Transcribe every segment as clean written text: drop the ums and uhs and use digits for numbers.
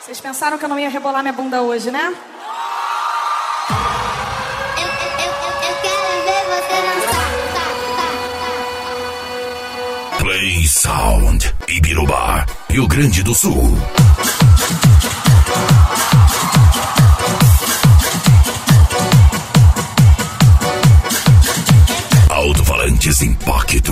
Vocês pensaram que eu não ia rebolar minha bunda hoje, né? Eu quero ver você dançar. Play Sound, Ibirubá, Rio Grande do Sul. Alto-falantes Impacto.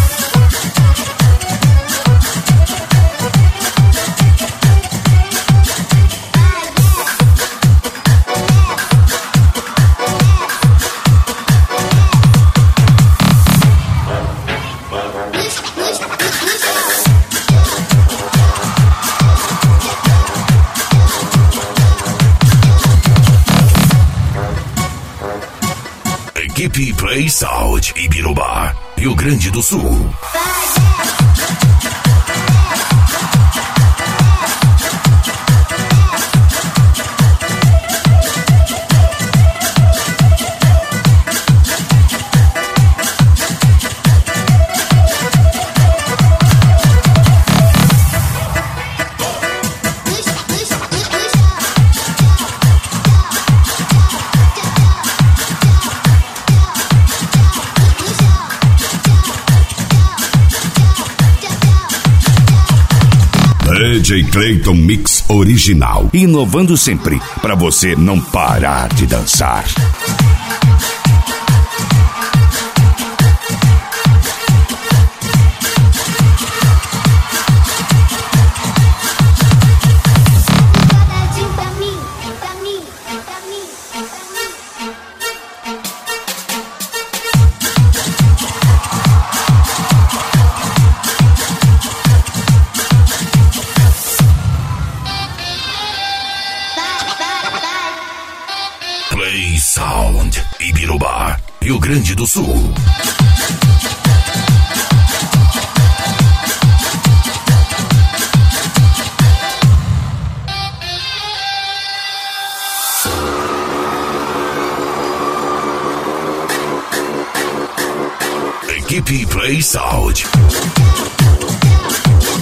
Equipe Play Sound, Ibirubá, Rio Grande do Sul. DJ Clayton Mix Original, inovando sempre para você não parar de dançar. Play Sound, Ibirubá, Rio Grande do Sul. Equipe Play Sound.